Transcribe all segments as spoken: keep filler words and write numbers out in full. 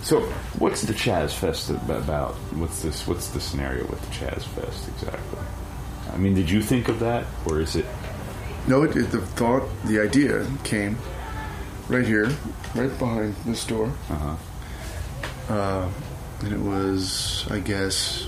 So, what's the Chaz Fest about? What's this? What's the scenario with the Chaz Fest exactly? I mean, did you think of that, or is it? No, it, it, the thought, the idea came right here, right behind this door. Uh-huh. Uh And it was, I guess,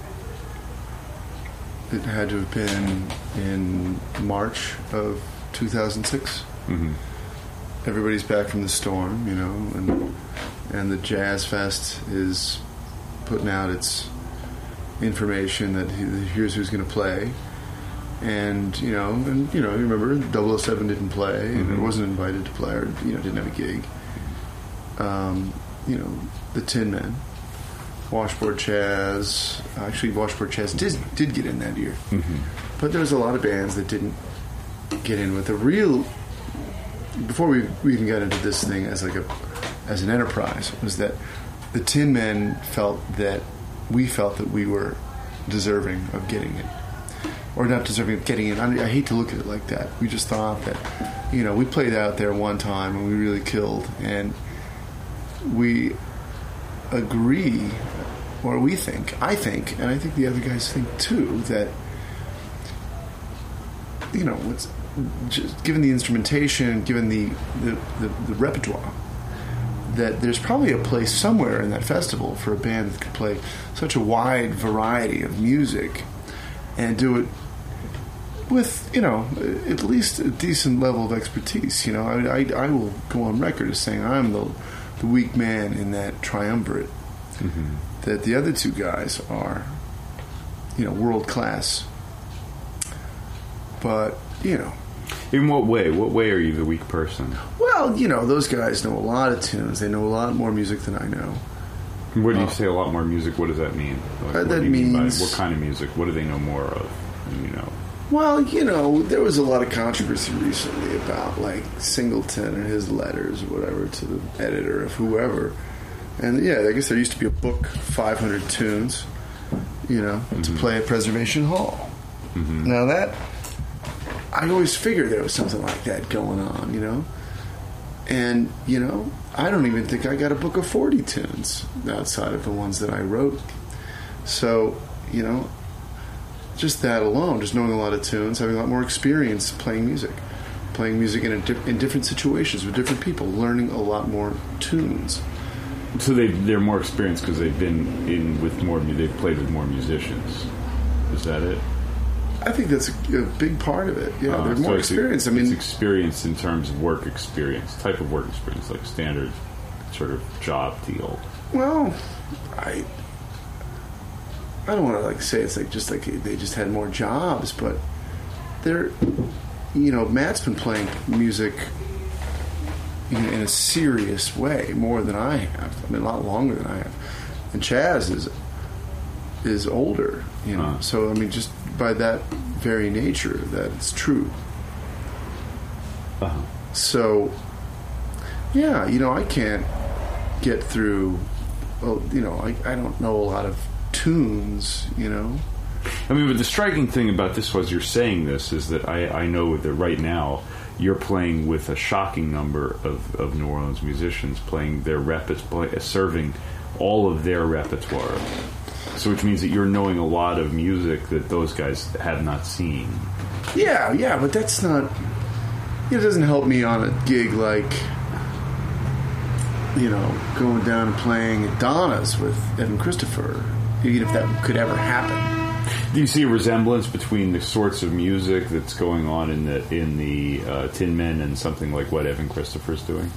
it had to have been in March of two thousand six. Mm-hmm. Everybody's back from the storm, you know, and and the Jazz Fest is putting out its information that he, here's who's going to play. And, you know, and, you know, you remember double oh seven didn't play, and mm-hmm. it wasn't invited to play, or, you know, didn't have a gig. Um, you know, the Tin Men. Washboard Chaz. Actually, Washboard Chaz did, did get in that year. Mm-hmm. But there was a lot of bands that didn't get in with the real... Before we, we even got into this thing as like a as an enterprise, was that the Tin Men felt that we felt that we were deserving of getting in. Or not deserving of getting in. I, I hate to look at it like that. We just thought that, you know, we played out there one time and we really killed. And we... agree, or we think, I think, and I think the other guys think too, that, you know, what's just given the instrumentation, given the, the, the, the repertoire, that there's probably a place somewhere in that festival for a band that could play such a wide variety of music and do it with, you know, at least a decent level of expertise. You know, I, I, I will go on record as saying I'm the the weak man in that triumvirate. Mm-hmm. That the other two guys are, you know, world class. But, you know. In what way? What way are you the weak person? Well, you know, those guys know a lot of tunes. They know a lot more music than I know. What do you uh, say a lot more music? What does that mean? Like, uh, what that do you mean means... by, what kind of music? What do they know more of? You know. Well, you know, there was a lot of controversy recently about, like, Singleton and his letters or whatever to the editor of whoever. And, yeah, I guess there used to be a book, five hundred tunes, you know, mm-hmm. to play at Preservation Hall. Mm-hmm. Now, that... I always figured there was something like that going on, you know? And, you know, I don't even think I got a book of forty tunes outside of the ones that I wrote. So, you know... Just that alone, just knowing a lot of tunes, having a lot more experience playing music, playing music in a di- in different situations with different people, learning a lot more tunes. So they they're more experienced because they've been in with more. They've played with more musicians. Is that it? I think that's a, a big part of it. Yeah, uh, they're more so experienced. A, I mean, it's experience in terms of work experience, type of work experience, like standard sort of job deal. Well, I. I don't want to like say it's like just like they just had more jobs, but they're, you know, Matt's been playing music in, in a serious way more than I have. I mean, a lot longer than I have. And Chaz is is older, you know. Uh-huh. So I mean, just by that very nature, that it's true. Uh-huh. So, yeah, you know, I can't get through. Well, you know, I I don't know a lot of tunes, you know. I mean, but the striking thing about this was you're saying this is that I, I know that right now you're playing with a shocking number of, of New Orleans musicians playing their repertoire, serving all of their repertoire. So which means that you're knowing a lot of music that those guys have not seen. Yeah, yeah, but that's not... It doesn't help me on a gig like, you know, going down and playing at Donna's with Evan Christopher, even if that could ever happen. Do you see a resemblance between the sorts of music that's going on in the in the uh, Tin Men and something like what Evan Christopher's doing?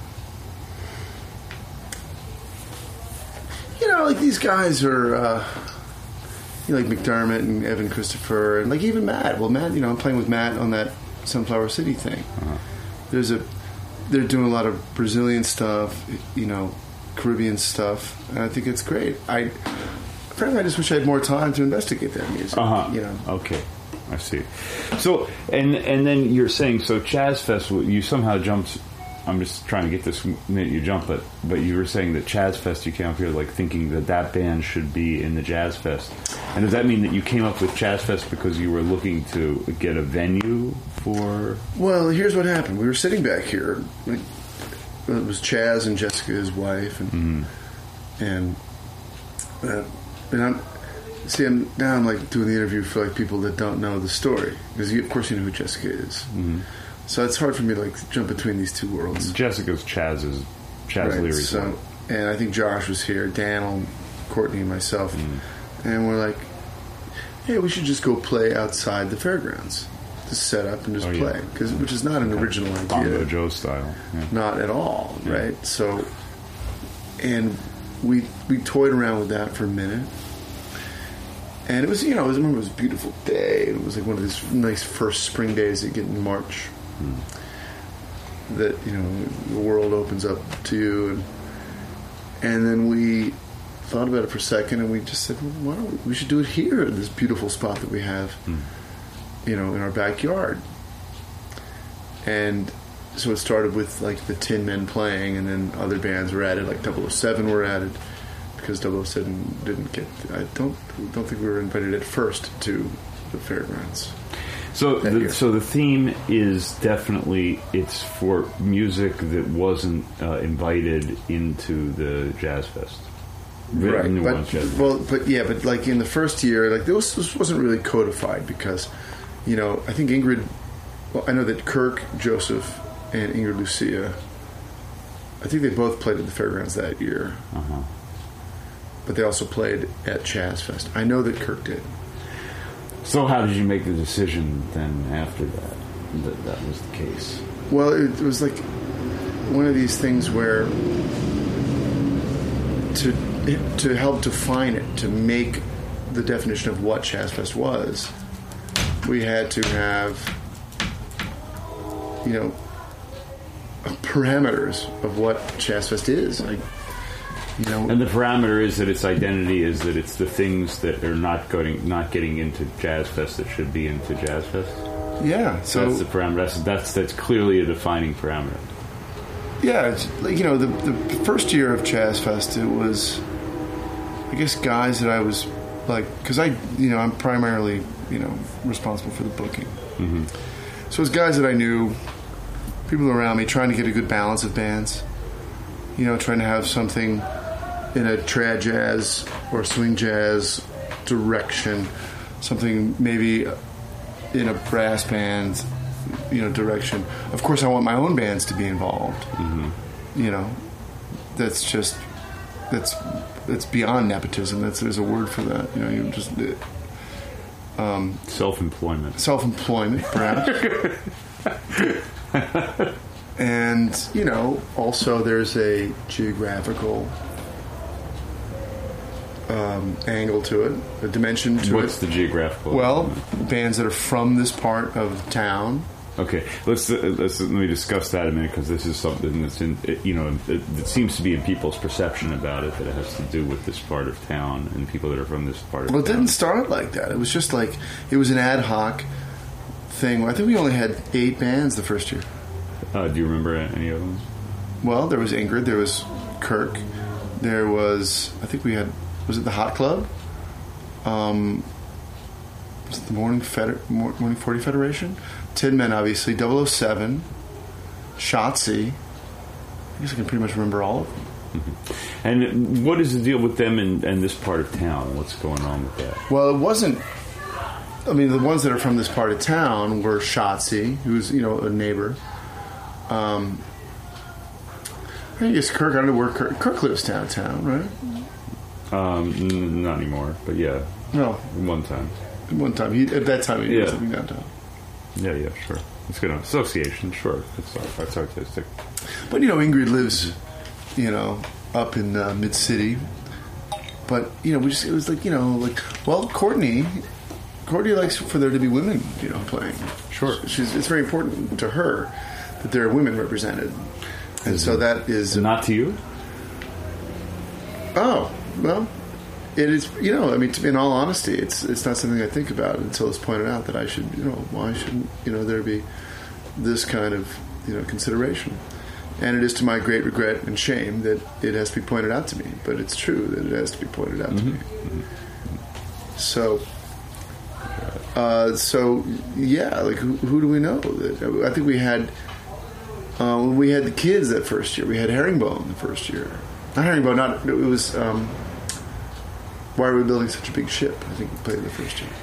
You know, like these guys are, uh, you know, like McDermott and Evan Christopher, and like even Matt. Well, Matt, you know, I'm playing with Matt on that Sunflower City thing. Uh-huh. There's a, they're doing a lot of Brazilian stuff, you know, Caribbean stuff, and I think it's great. I. Frankly, I just wish I had more time to investigate that music. Uh-huh. You know. Okay, I see. So, and and then you're saying so Chaz Fest. You somehow jumped. I'm just trying to get this minute you jump, but but you were saying that Chaz Fest. You came up here like thinking that that band should be in the Jazz Fest. And does that mean that you came up with Chaz Fest because you were looking to get a venue for? Well, here's what happened. We were sitting back here. Like, it was Chaz and Jessica, his wife, and. Mm-hmm. and uh, and I'm see I'm now I'm like doing the interview for like people that don't know the story, because you, of course you know who Jessica is. Mm-hmm. So it's hard for me to like jump between these two worlds. Jessica's Chaz's Chaz Right, Leary's so, wife. and I think Josh was here, Daniel, Courtney, and myself, Mm. and we're like, hey, we should just go play outside the fairgrounds, just set up and just Oh, yeah. play, because which is not an Okay. original Bongo idea, Joe style. Yeah. not at all, Yeah. right? So, and we we toyed around with that for a minute, and it was you know it was, I remember it was a beautiful day. It was like one of these nice first spring days that get in March. Mm. That you know the world opens up to you, and and then we thought about it for a second, and we just said, well, why don't we, we should do it here, in this beautiful spot that we have, Mm. you know, in our backyard. And so it started with like the Tin Men playing, and then other bands were added, like double oh seven were added, because double oh seven didn't get. I don't don't think we were invited at first to the fairgrounds. So, that the, year. so the theme is definitely it's for music that wasn't uh, invited into the Jazz Fest, Right, New but Orleans Jazz Fest. well, but yeah, but like in the first year, like this, this wasn't really codified because, you know, I think Ingrid. Well, I know that Kirk, Joseph, and Ingrid Lucia. I think they both played at the fairgrounds that year, Uh-huh. but they also played at Chaz Fest. I know that Kirk did. So, how did you make the decision then after that that that was the case? Well, it, it was like one of these things where to to help define it, to make the definition of what Chaz Fest was, we had to have, you know, parameters of what Chaz Fest is. Like, you know, And the parameter is that its identity is that it's the things that are not going, not getting into Jazz Fest that should be into Jazz Fest. yeah. So So that's the parameter. That's that's, that's clearly a defining parameter. yeah, it's, like, you know, the the first year of Chaz Fest, it was, I guess, guys that I was like, because I, you know, I'm primarily, you know, responsible for the booking. Mm-hmm. So it was guys that I knew, people around me, trying to get a good balance of bands. You know, trying to have something in a trad jazz or swing jazz direction, something maybe in a brass band, you know, direction. Of course, I want my own bands to be involved. Mm-hmm. You know, that's just that's that's beyond nepotism. That's there's a word for that. You know, you just um, Self-employment. self-employment, perhaps. And, you know, also there's a geographical um, angle to it, a dimension to What's it. the geographical? Well, bands that are from this part of town. Okay, let's uh, let's let me discuss that a minute, because this is something that's in it, you know it, it seems to be in people's perception about it, that it has to do with this part of town and people that are from this part of Well, it town. didn't start like that. It was just like, it was an ad hoc thing. I think we only had eight bands the first year. Uh, do you remember any of them? Well, there was Ingrid, there was Kirk, there was, I think we had, was it the Hot Club? Um, was it the Morning Feder- Mor- Morning forty Federation? Tin Men, obviously. double oh seven, Shotzi. I guess I can pretty much remember all of them. And what is the deal with them and, and this part of town? What's going on with that? Well, it wasn't. I mean, the ones that are from this part of town were Shotzi, who's, you know, a neighbor. Um, I guess Kirk. I don't know where Kirk, Kirk lives downtown, right? Um, n- not anymore, but yeah, No, one time. one time. He, at that time, he Yeah. was living downtown. Yeah, yeah, sure. It's good. Association, sure. That's, that's artistic. But, you know, Ingrid lives, you know, up in uh, mid-city. But, you know, we just, it was like, you know, like, well, Courtney, Courtney likes for there to be women, you know, playing. Sure. She's, it's very important to her that there are women represented. And so that is... Not to you? Oh, well, it is, you know, I mean, in all honesty, it's it's not something I think about until it's pointed out that I should, you know, why shouldn't, you know, there be this kind of, you know, consideration. And it is to my great regret and shame that it has to be pointed out to me, but it's true that it has to be pointed out Mm-hmm. to me. Mm-hmm. So, uh, so, yeah, like, who, who do we know? That I think we had, uh, when we had the kids that first year, we had Herringbone the first year. Not Herringbone. Not it was. Um, Why Are We Building Such a Big Ship? I think we played the first year.